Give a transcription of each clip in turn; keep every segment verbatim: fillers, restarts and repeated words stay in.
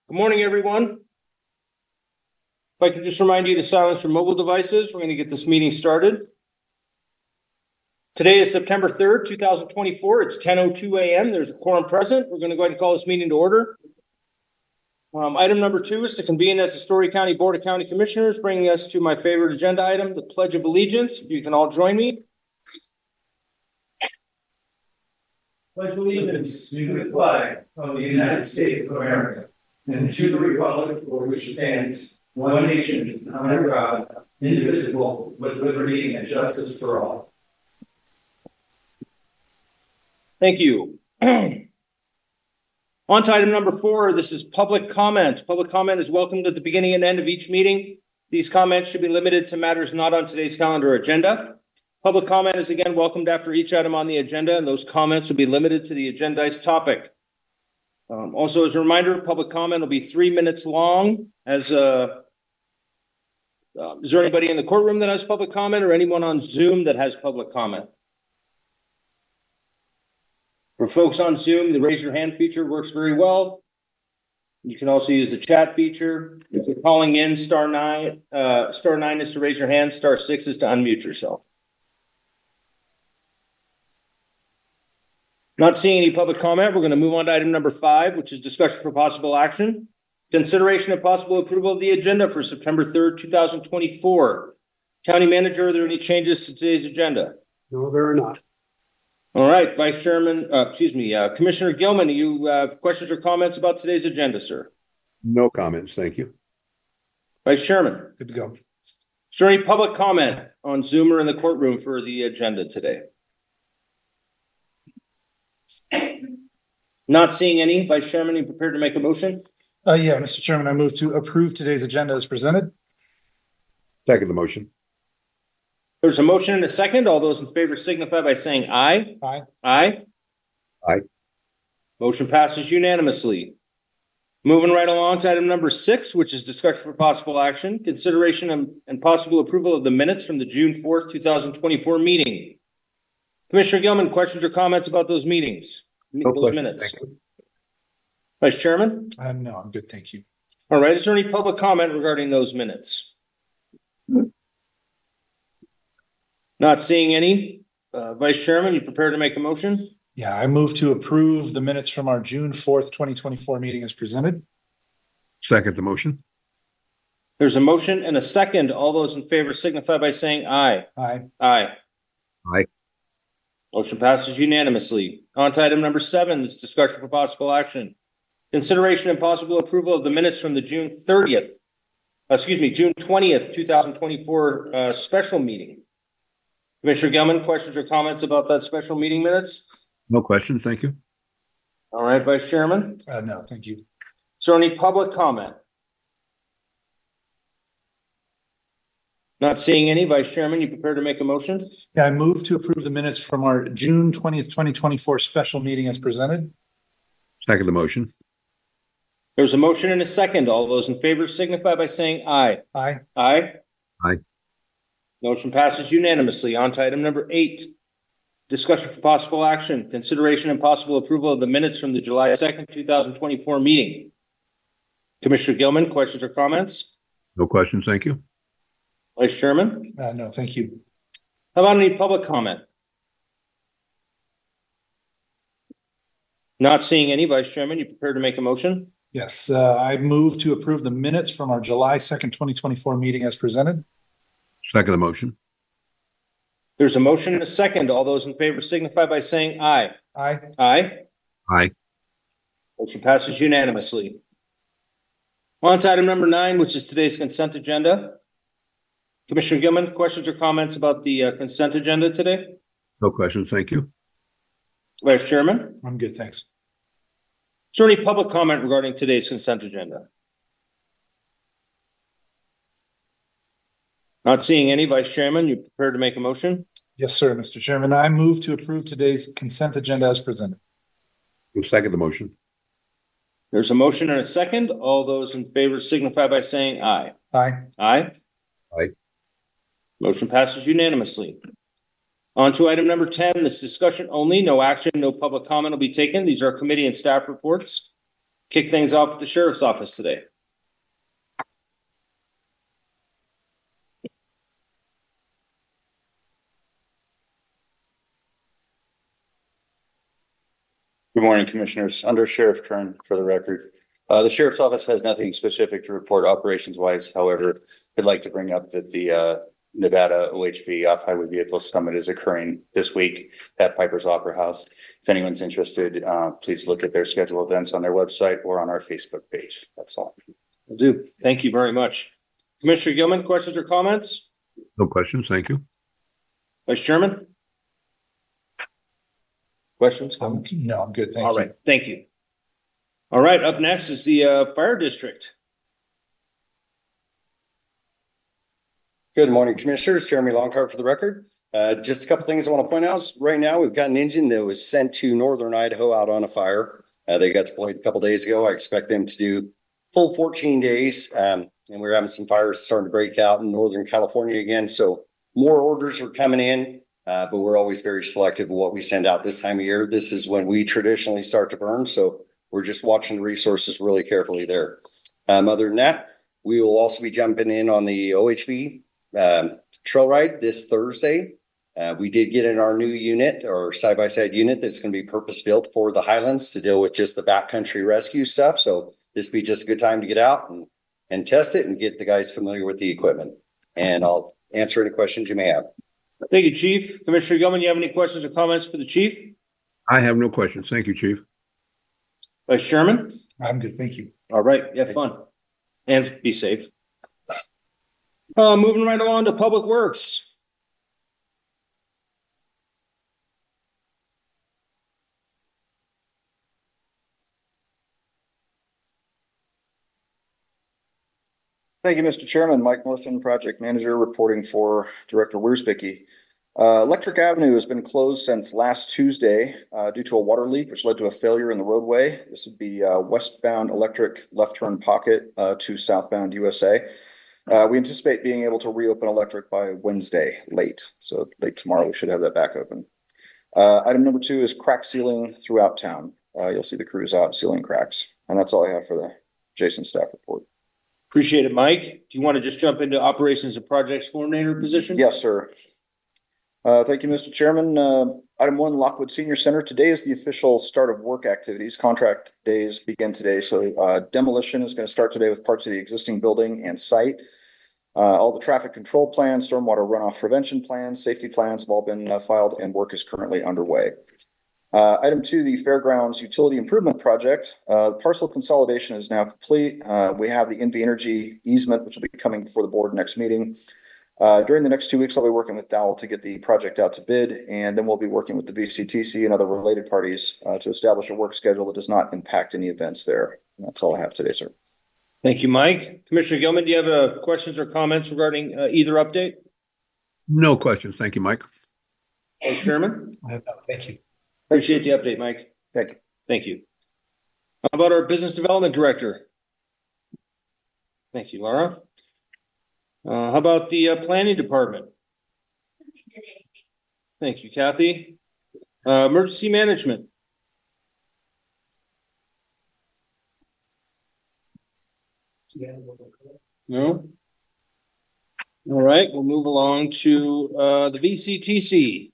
Good morning, everyone. If I could just remind you to silence your mobile devices, we're going to get this meeting started. Today is September third, two thousand twenty-four. It's ten oh two a m There's a quorum present. We're going to go ahead and call this meeting to order. Um, item number two is to convene as the Story County Board of County Commissioners, bringing us to my favorite agenda item, the Pledge of Allegiance. If you can all join me. Pledge allegiance to the flag of the United States of America and to the republic for which it stands, one nation, under God, indivisible, with liberty and justice for all. Thank you. On to item number four. This is public comment. Public comment is welcomed at the beginning and end of each meeting. These comments should be limited to matters not on today's calendar or agenda. Public comment is again welcomed after each item on the agenda, and those comments will be limited to the agendized topic. Um, also, as a reminder, public comment will be three minutes long. As uh, uh, is there anybody in the courtroom that has public comment, or anyone on Zoom that has public comment? For folks on Zoom, the raise your hand feature works very well. You can also use the chat feature. If you're calling in, star nine, uh, star nine is to raise your hand, star six is to unmute yourself. Not seeing any public comment, we're going to move on to item number five, which is discussion for possible action. Consideration of possible approval of the agenda for September third, two thousand twenty-four. County Manager, are there any changes to today's agenda? No, there are not. All right, Vice Chairman, uh, excuse me, uh, Commissioner Gilman, do you have questions or comments about today's agenda, sir? No comments, thank you. Vice Chairman, Good to go. is there any public comment on Zoom or in the courtroom for the agenda today? Not seeing any. Vice Chairman, are you prepared to make a motion? Uh, yeah, Mister Chairman, I move to approve today's agenda as presented. Second the motion. There's a motion and a second. All those in favor signify by saying aye. Aye. Aye. Aye. Motion passes unanimously. Moving right along to item number six, which is discussion for possible action, consideration and, and possible approval of the minutes from the June fourth, two thousand twenty-four meeting. Commissioner Gilman, questions or comments about those meetings? No those questions, minutes. thank you. Vice Chairman? Uh, no, I'm good. Thank you. All right. Is there any public comment regarding those minutes? Not seeing any. Uh, Vice Chairman, you prepared to make a motion? Yeah, I move to approve the minutes from our June fourth, twenty twenty-four meeting as presented. Second the motion. There's a motion and a second. All those in favor signify by saying aye. Aye. Aye. Aye. Motion passes unanimously. On to item number seven, this discussion for possible action. Consideration and possible approval of the minutes from the June thirtieth, uh, excuse me, June twentieth, two thousand twenty-four uh, special meeting. Commissioner Gilman, questions or comments about that special meeting minutes? No questions, thank you. All right, Vice Chairman. Uh, no, thank you. Is there any public comment? Not seeing any. Vice Chairman, you prepared to make a motion? Yeah, I move to approve the minutes from our June twentieth, twenty twenty-four special meeting as presented. Second the motion. There's a motion and a second. All those in favor signify by saying aye. Aye. Aye. Aye. Motion passes unanimously. On to item number eight. Discussion for possible action, consideration and possible approval of the minutes from the July second, two thousand twenty-four meeting. Commissioner Gilman, questions or comments? No questions, thank you. Vice Chairman? Uh, no, thank you. How about any public comment? Not seeing any. Vice Chairman, you prepared to make a motion? Yes, uh, I move to approve the minutes from our July second, twenty twenty-four meeting as presented. Second the motion. There's a motion and a second. All those in favor signify by saying aye. Aye. Aye. Aye. Motion passes unanimously. On to item number nine, which is today's consent agenda. Commissioner Gilman, questions or comments about the uh, consent agenda today? No questions, thank you. Vice Chairman? I'm good, thanks. Is there any public comment regarding today's consent agenda? Not seeing any. Vice Chairman, you prepared to make a motion? Yes, sir, Mister Chairman. I move to approve today's consent agenda as presented. We'll second the motion. There's a motion and a second. All those in favor signify by saying aye. Aye. Aye. Aye. Motion passes unanimously. On to item number ten, this discussion only, no action, no public comment will be taken. These are committee and staff reports. kick things off at the sheriff's office today. Good morning, Commissioners. Under Sheriff Kern, for the record. Uh, the Sheriff's Office has nothing specific to report operations wise. However, I'd like to bring up that the uh, Nevada O H V Off-Highway Vehicle Summit is occurring this week at Piper's Opera House. If anyone's interested, uh, please look at their scheduled events on their website or on our Facebook page. That's all. Will do. Thank you very much. Commissioner Gilman, questions or comments? No questions. Thank you. Vice Chairman? Questions? Um, comments? no, I'm good. Thank All you. right, thank you. All right, up next is the uh, fire district. Good morning, Commissioners. Jeremy Longcart for the record. Uh, just a couple things I want to point out. Right now, we've got an engine that was sent to northern Idaho out on a fire. Uh, they got deployed a couple days ago. I expect them to do full fourteen days. Um, and we're having some fires starting to break out in Northern California again. So more orders are coming in, uh, but we're always very selective of what we send out this time of year. This is when we traditionally start to burn. So we're just watching the resources really carefully there. Um, other than that, we will also be jumping in on the O H V um, trail ride this Thursday. Uh, we did get in our new unit or side-by-side unit that's going to be purpose-built for the Highlands to deal with just the backcountry rescue stuff. So this will be just a good time to get out and, and test it and get the guys familiar with the equipment. And I'll answer any questions you may have. Thank you, Chief. Commissioner Gilman, you have any questions or comments for the chief? I have no questions. Thank you, Chief. Vice Chairman? I'm good. Thank you. All right, have fun. And be safe. Uh, moving right along to Public Works. Thank you, Mister Chairman. Mike Northern, Project Manager, reporting for Director Wiersbicki. Uh, Electric Avenue has been closed since last Tuesday uh, due to a water leak, which led to a failure in the roadway. This would be uh, westbound Electric left turn pocket uh, to southbound U S A. Uh, we anticipate being able to reopen Electric by Wednesday late. So late tomorrow, we should have that back open. Uh, item number two is crack sealing throughout town. Uh, you'll see the crews out sealing cracks. And that's all I have for the Jason staff report. Appreciate it, Mike. Do you want to just jump into operations and projects coordinator position? Yes, sir. Uh, thank you, Mister Chairman. Uh, item one, Lockwood Senior Center. Today is the official start of work activities. Contract days begin today. So uh, demolition is going to start today with parts of the existing building and site. Uh, all the traffic control plans, stormwater runoff prevention plans, safety plans have all been uh, filed and work is currently underway. Uh, item two, the Fairgrounds Utility Improvement Project. Uh, the parcel consolidation is now complete. Uh, we have the N V Energy easement, which will be coming before the board next meeting. Uh, during the next two weeks, I'll be working with Dowell to get the project out to bid, and then we'll be working with the V C T C and other related parties uh, to establish a work schedule that does not impact any events there. And that's all I have today, sir. Thank you, Mike. Commissioner Gilman, do you have uh, questions or comments regarding uh, either update? No questions. Thank you, Mike. Vice Chairman? I have- Thank you. Appreciate the update, Mike. Thank you. Thank you. How about our Business Development Director? Thank you, Laura. Uh, how about the uh, Planning Department? Thank you, Kathy. Uh, Emergency Management? No? All right, we'll move along to uh, the V C T C.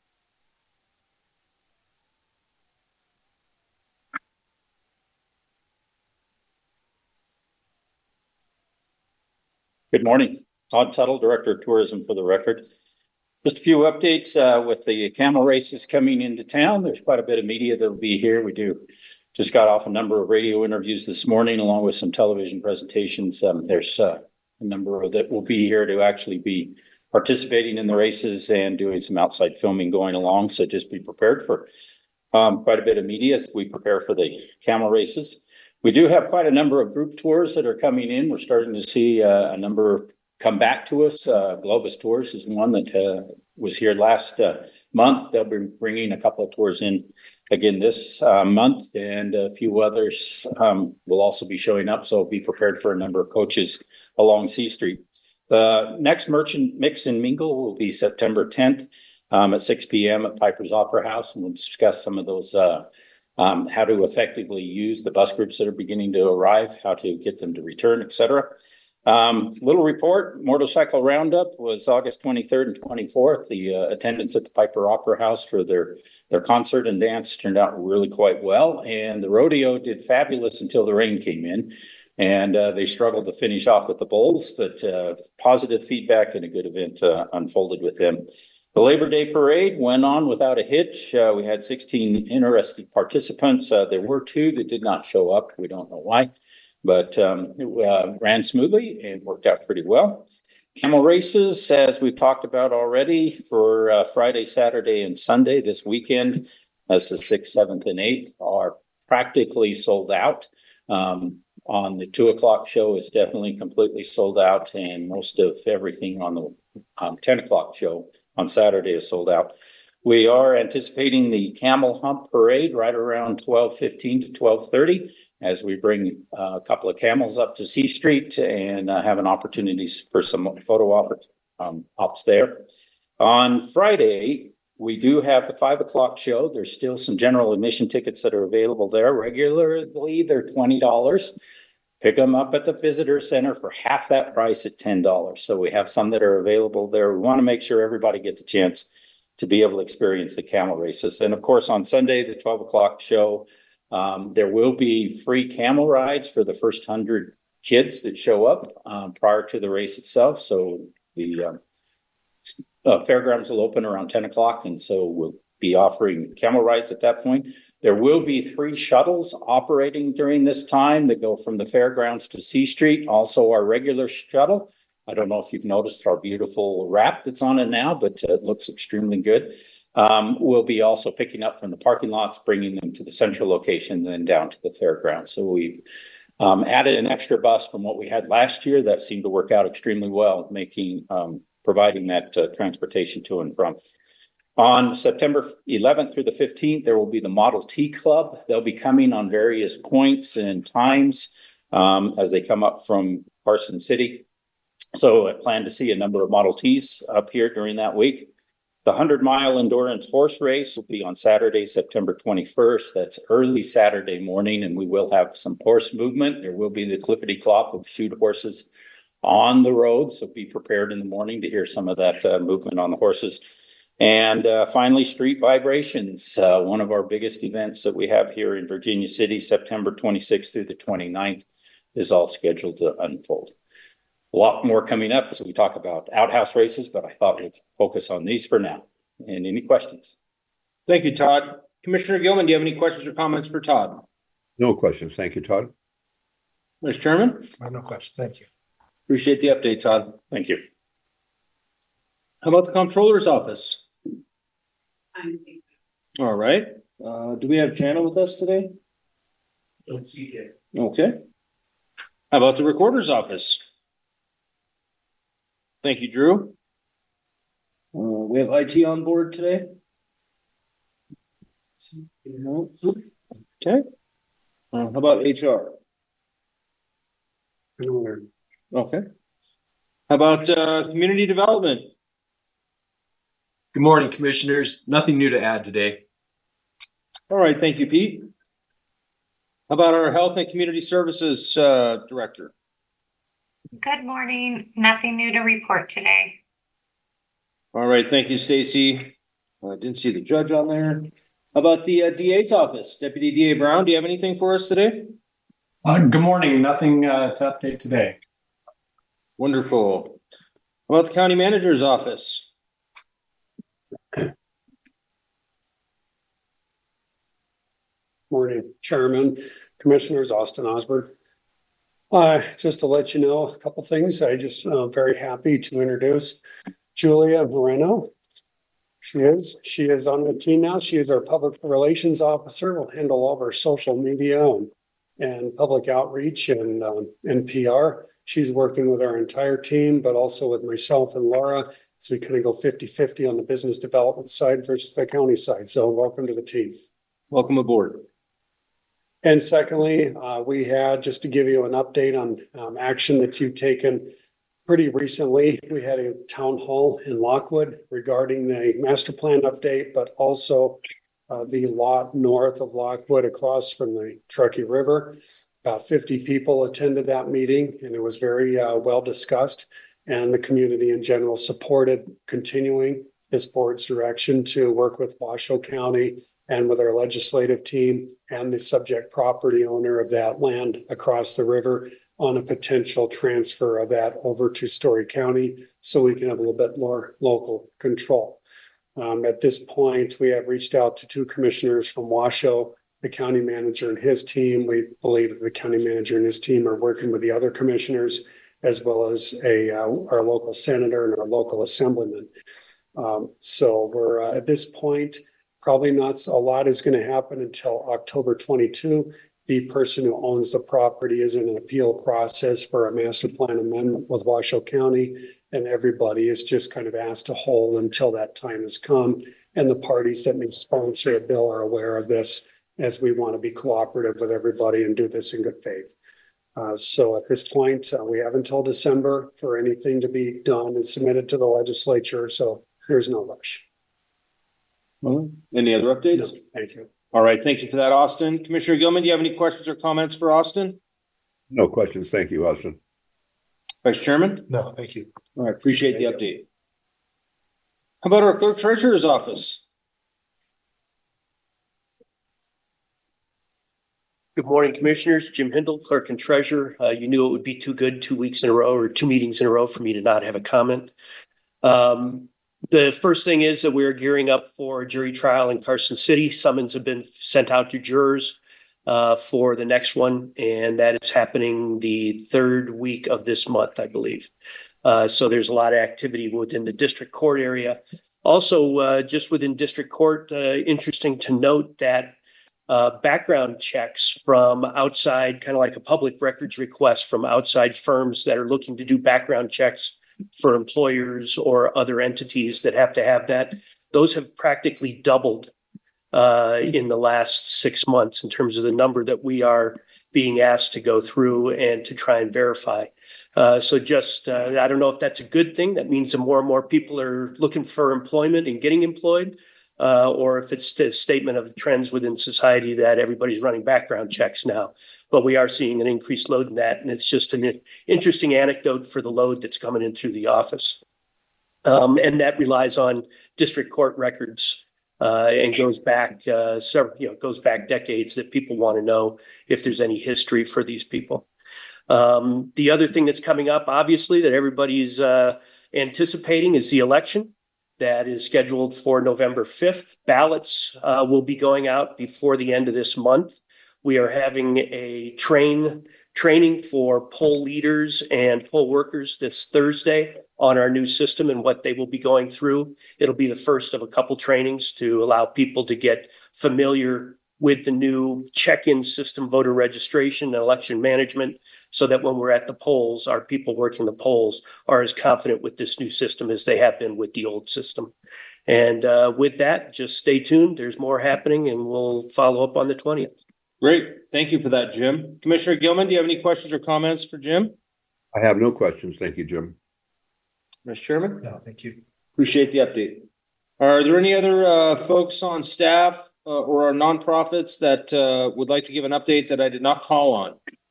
Good morning. Todd Tuttle, Director of Tourism for the record. Just a few updates uh, with the camel races coming into town. There's quite a bit of media that will be here. We do just got off a number of radio interviews this morning, along with some television presentations. Um, there's uh, a number of that will be here to actually be participating in the races and doing some outside filming going along. So just be prepared for um, quite a bit of media as we prepare for the camel races. We do have quite a number of group tours that are coming in. We're starting to see uh, a number come back to us. Uh, Globus Tours is one that uh, was here last uh, month. They'll be bringing a couple of tours in again this uh, month, and a few others um, will also be showing up. So be prepared for a number of coaches along C Street. The next Merchant Mix and Mingle will be September tenth um, at six p.m. at Piper's Opera House, and we'll discuss some of those uh, um, how to effectively use the bus groups that are beginning to arrive, how to get them to return, et cetera. Um, little report, motorcycle roundup was August twenty-third and twenty-fourth. The uh, attendance at the Piper Opera House for their, their concert and dance turned out really quite well. And the rodeo did fabulous until the rain came in. And uh, they struggled to finish off with the bowls, but uh, positive feedback and a good event uh, unfolded with them. The Labor Day Parade went on without a hitch. Uh, we had sixteen interested participants. Uh, there were two that did not show up. We don't know why. But um, it uh, ran smoothly and worked out pretty well. Camel races, as we've talked about already, for uh, Friday, Saturday, and Sunday this weekend, that's the sixth, seventh, and eighth, are practically sold out. Um, on the two o'clock show is definitely completely sold out, and most of everything on the um, ten o'clock show on Saturday is sold out. We are anticipating the Camel Hump Parade right around twelve fifteen to twelve thirty. As we bring uh, a couple of camels up to C Street and uh, have an opportunity for some photo ops, um, ops there. On Friday, we do have the five o'clock show. There's still some general admission tickets that are available there. Regularly, they're twenty dollars. Pick them up at the visitor center for half that price at ten dollars. So we have some that are available there. We want to make sure everybody gets a chance to be able to experience the camel races. And of course, on Sunday, the twelve o'clock show, Um, there will be free camel rides for the first hundred kids that show up um, prior to the race itself. So the um, uh, fairgrounds will open around ten o'clock, and so we'll be offering camel rides at that point. There will be three shuttles operating during this time that go from the fairgrounds to C Street. Also, our regular shuttle. I don't know if you've noticed our beautiful wrap that's on it now, but uh, it looks extremely good. Um, we'll be also picking up from the parking lots, bringing them to the central location, then down to the fairgrounds. So we've um, added an extra bus from what we had last year that seemed to work out extremely well, making um, providing that uh, transportation to and from. On September eleventh through the fifteenth, there will be the Model T Club. They'll be coming on various points and times um, as they come up from Carson City. So I plan to see a number of Model Ts up here during that week. The hundred mile endurance horse race will be on Saturday, September twenty-first. That's early Saturday morning, and we will have some horse movement. There will be the clippity clop of shoot horses on the road. So be prepared in the morning to hear some of that uh, movement on the horses. And uh, finally, Street Vibrations, uh, one of our biggest events that we have here in Virginia City, September twenty-sixth through the twenty-ninth, is all scheduled to unfold. A lot more coming up as we talk about outhouse races, but I thought we'd focus on these for now. And any questions? Thank you, Todd. Commissioner Gilman, do you have any questions or comments for Todd? No questions. Thank you, Todd. Mister Chairman? I have no question. Thank you. Appreciate the update, Todd. Thank you. How about the comptroller's office? All right. Uh, do we have Jana with us today? C J. Okay. How about the recorder's office? Thank you, Drew. Uh, we have I T on board today. No. Okay. Uh, how about H R? Okay. How about uh, community development? Good morning, commissioners. Nothing new to add today. All right, thank you, Pete. How about our health and community services uh, director? Good morning. Nothing new to report today. All right, thank you, Stacy. I didn't see the judge on there. How about the uh, D A's office? Deputy D A Brown, do you have anything for us today? Uh, good morning. Nothing uh, to update today. Wonderful. How about the county manager's office? Morning, Chairman, Commissioners, Austin Osborne. Uh, just to let you know a couple things, I just uh, very happy to introduce Julia Moreno. She is, she is on the team now. She is our public relations officer. Will handle all of our social media and, and public outreach and um, and P R. She's working with our entire team, but also with myself and Laura. So we kind of go fifty fifty on the business development side versus the county side. So welcome to the team. Welcome aboard. And secondly, uh, we had, just to give you an update on um, action that you've taken pretty recently, we had a town hall in Lockwood regarding the master plan update, but also uh, the lot north of Lockwood across from the Truckee River. About fifty people attended that meeting, and it was very uh, well discussed. And the community in general supported continuing this board's direction to work with Washoe County and with our legislative team and the subject property owner of that land across the river on a potential transfer of that over to Story County so we can have a little bit more local control. Um, at this point, we have reached out to two commissioners from Washoe, the county manager and his team. We believe that the county manager and his team are working with the other commissioners, as well as a uh, our local senator and our local assemblyman. Um, so we're uh, at this point, probably not a lot is going to happen until October twenty-second. The person who owns the property is in an appeal process for a master plan amendment with Washoe County, and everybody is just kind of asked to hold until that time has come. And the parties that may sponsor a bill are aware of this, as we want to be cooperative with everybody and do this in good faith. Uh, so at this point, uh, we have until December for anything to be done and submitted to the legislature. So there's no rush. Well, any other updates? No, thank you. All right. Thank you for that, Austin. Commissioner Gilman, do you have any questions or comments for Austin? No questions. Thank you, Austin. Vice Chairman? No, thank you. All right. Appreciate the update. How about our clerk treasurer's office? Good morning, Commissioners. Jim Hindle, Clerk and Treasurer. Uh, you knew it would be too good two weeks in a row or two meetings in a row for me to not have a comment. Um, the first thing is that we are gearing up for a jury trial in Carson City. Summons have been sent out to jurors uh, for the next one, and that is happening the third week of this month, I believe. Uh, so there's a lot of activity within the district court area. Also, uh, just within district court, uh, interesting to note that Uh, background checks from outside, kind of like a public records request from outside firms that are looking to do background checks for employers or other entities that have to have that. Those have practically doubled uh, in the last six months in terms of the number that we are being asked to go through and to try and verify. Uh, so just, uh, I don't know if that's a good thing. That means that more and more people are looking for employment and getting employed. Uh, or if it's a statement of trends within society that everybody's running background checks now. But we are seeing an increased load in that. And it's just an interesting anecdote for the load that's coming in through the office. Um, and that relies on district court records uh, and goes back uh, several, you know, goes back decades that people want to know if there's any history for these people. Um, the other thing that's coming up, obviously, that everybody's uh, anticipating is the election. That is scheduled for November fifth. Ballots uh, will be going out before the end of this month. We are having a train training for poll leaders and poll workers this Thursday on our new system and what they will be going through. It'll be the first of a couple trainings to allow people to get familiar with the new check-in system, voter registration, and election management, so that when we're at the polls, our people working the polls are as confident with this new system as they have been with the old system. And uh, with that, just stay tuned. There's more happening, and we'll follow up on the twentieth. Great. Thank you for that, Jim. Commissioner Gilman, do you have any questions or comments for Jim? I have no questions. Thank you, Jim. Mister Chairman? No, thank you. Appreciate the update. Are there any other uh, folks on staff uh, or our nonprofits that uh, would like to give an update that I did not call on?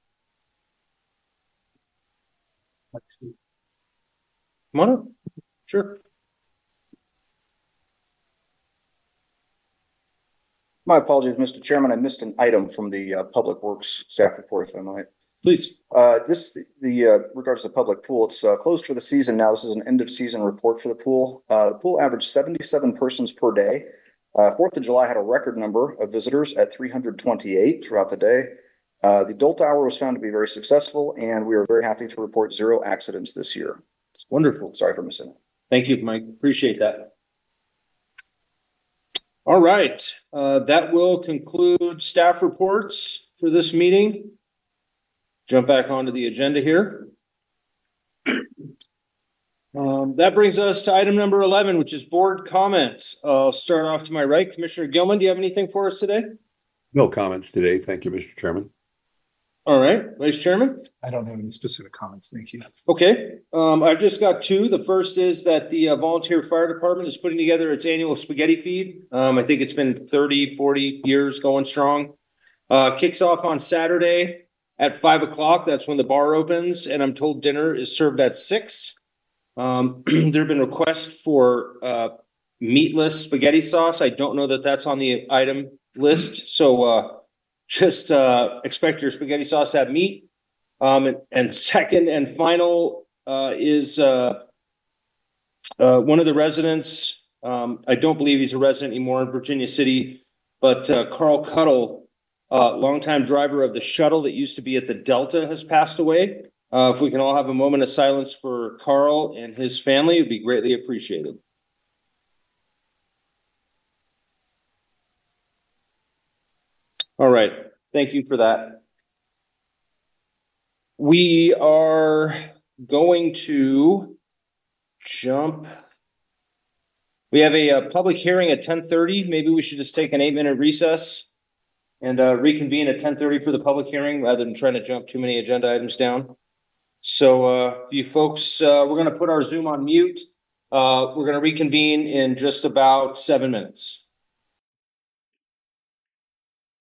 Come on up. Sure. My apologies, Mister Chairman. I missed an item from the uh, Public Works staff report, if I might. Please. Uh, this, the, uh, regards to the public pool, it's, uh, closed for the season now. This is an end of season report for the pool. Uh, the pool averaged seventy-seven persons per day. Uh, Fourth of July had a record number of visitors at three hundred twenty-eight throughout the day. Uh, the adult hour was found to be very successful, and we are very happy to report zero accidents this year. It's wonderful. Sorry for missing it. Thank you, Mike. Appreciate that. All right. Uh, that will conclude staff reports for this meeting. Jump back onto the agenda here. Um, that brings us to item number eleven, which is board comments. I'll start off to my right. Commissioner Gilman, do you have anything for us today? No comments today. Thank you, Mister Chairman. All right, Vice Chairman? I don't have any specific comments. Thank you. Okay, um, I've just got two. The first is that the uh, volunteer fire department is putting together its annual spaghetti feed. Um, I think it's been thirty, forty years going strong. Uh, kicks off on Saturday at five o'clock. That's when the bar opens, and I'm told dinner is served at six. Um, there have been requests for, uh, meatless spaghetti sauce. I don't know that that's on the item list, so, uh, just, uh, expect your spaghetti sauce to have meat. Um, and, and second and final, uh, is, uh, uh, one of the residents, um, I don't believe he's a resident anymore in Virginia City, but, uh, Carl Cuddle, uh, longtime driver of the shuttle that used to be at the Delta, has passed away. Uh, if we can all have a moment of silence for Carl and his family, it'd be greatly appreciated. All right, thank you for that. We are going to jump. We have a, a public hearing at ten thirty. Maybe we should just take an eight minute recess and uh, reconvene at ten thirty for the public hearing rather than trying to jump too many agenda items down. So uh, you folks, uh, we're going to put our Zoom on mute. Uh, we're going to reconvene in just about seven minutes.